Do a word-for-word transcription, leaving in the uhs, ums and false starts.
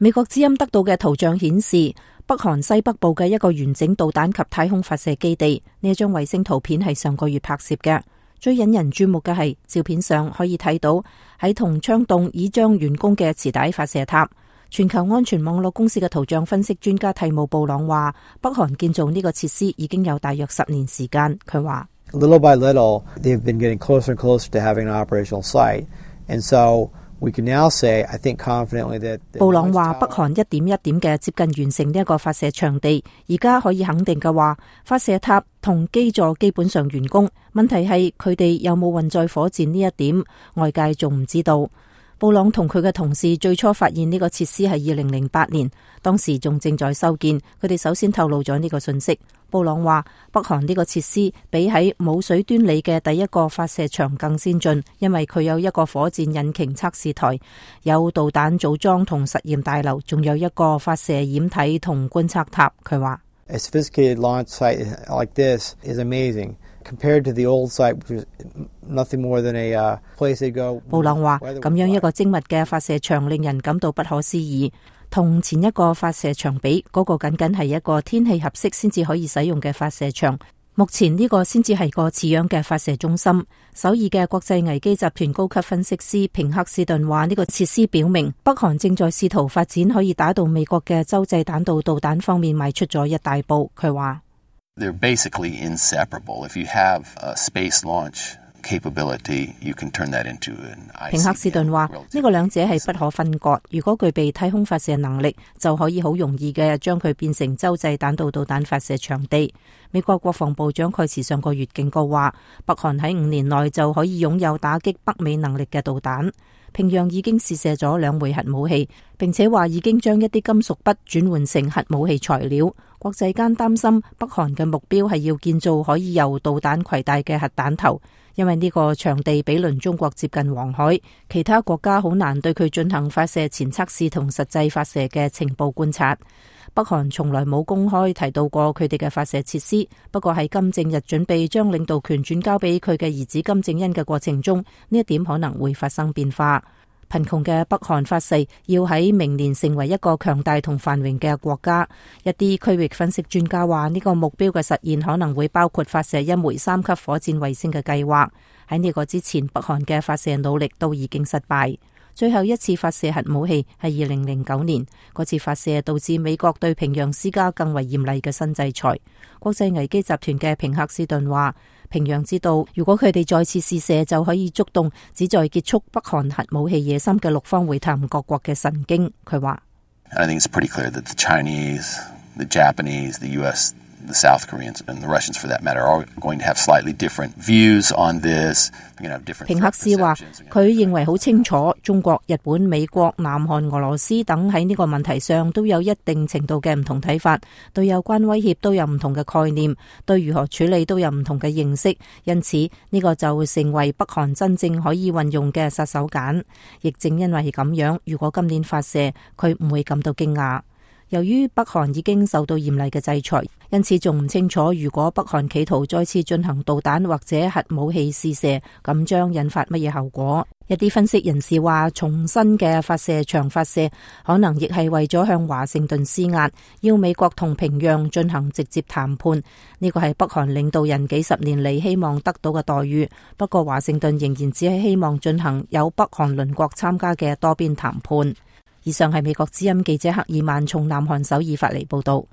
美國之音得到嘅圖像顯示，北韓西北部嘅一個完整導彈及太空發射基地。呢一張衛星圖片係上個月拍攝嘅。最引人注目嘅係照片上可以睇到喺同昌洞已將完工嘅磁帶發射塔。全球安全網絡公司嘅圖像分析專家蒂姆布朗話，北韓建造呢個設施已經有大約十年時間。佢話 Little by little, they've been getting closer and closer to having an operational site, and so we can now say, I think confidently that 布朗話，北韓一點一點嘅接近完成呢一個發射場地，而家可以肯定嘅話，發射塔同基座基本上完工。問題係佢哋有冇運載火箭呢一點，外界仲唔知道。布朗同佢嘅同事最初發現呢個設施係二零零八年，當時仲正在修建。佢哋首先透露咗呢個信息。布朗話，北韓呢個設施比喺冇水端裏嘅第一個發射場更先進，因為佢有一個火箭引擎測試台，有導彈組裝同實驗大樓，仲有一個發射掩體同觀測塔。佢話 A sophisticated launch site like this is amazing. Compared to the old site, which was nothing more than a uh, place they go. 布朗話，咁樣一個精密嘅發射場令人感到不可思議。同前一個發射場比，嗰個僅僅係一個天氣合適先至可以使用嘅發射場。目前呢個先至係個似樣嘅發射中心。首爾嘅國際危機集團高級分析師平克士頓話，呢個設施表明北韓正在試圖發展可以打到美國嘅洲際彈道導彈方面邁出咗一大步。佢話 They're basically inseparable. If you have a space launch capability, you can turn that into an I C B M. 平克士頓話，呢個兩者係不可分割。如果具備太空發射能力，就可以好容易嘅將佢變成洲際彈道導彈發射場地。美國國防部長蓋茨上個月警告話，北韓喺五年內就可以擁有打擊北美能力嘅導彈。平壤已經試射咗兩枚核武器，並且話已經將一啲金屬筆轉換成核武器材料。國際間擔心北韓嘅目標係要建造可以由導彈攜帶嘅核彈頭，因為呢個場地比鄰中國接近黃海，其他國家好難對佢進行發射前測試同實際發射嘅情報觀察。北韓從來冇公開提到過佢哋嘅發射設施，不過喺金正日準備將領導權轉交俾佢嘅兒子金正恩嘅過程中，呢一點可能會發生變化。貧窮嘅北韓發誓要喺明年成為一個強大同繁榮嘅國家。一啲區域分析專家話，呢個目標嘅實現可能會包括發射一枚三級火箭衛星嘅計劃。喺呢個之前，北韓嘅發射努力都已經失敗。最後一次發射核武器係二零零九年，嗰次發射導致美國對平壤施加更為嚴厲嘅新制裁。國際危機集團嘅平克士頓話，平壤知道如果佢哋再次試射就可以觸動旨在結束北韓核武器野心嘅六方會談各國嘅神經。佢話 I think it's pretty clear that the Chinese, the Japanese, the U S,The South Koreans and the Russians, for that matter, are going to have slightly different views on this. 平克士話，佢認為好清楚，中國、日本、美國、南韓、俄羅斯等喺呢個問題上都有一定程度嘅唔同睇法，對有關威脅都有唔同嘅概念，對如何處理都有唔同嘅認識。因此，呢個就會成為北韓真正可以運用嘅殺手鐧。亦正因為係咁樣，如果今年發射，佢唔會感到驚訝。由於北韓已經受到嚴厲嘅制裁，因此仲唔清楚如果北韓企圖再次進行導彈或者核武器試射，咁將引發乜嘢後果。一啲分析人士話，重新嘅發射場發射可能亦係為咗向華盛頓施壓，要美國同平壤進行直接談判。呢個係北韓領導人幾十年嚟希望得到嘅待遇。不過華盛頓仍然只係希望進行有北韓鄰國參加嘅多邊談判。以上係美國之音記者克爾曼從南韓首爾發嚟報道。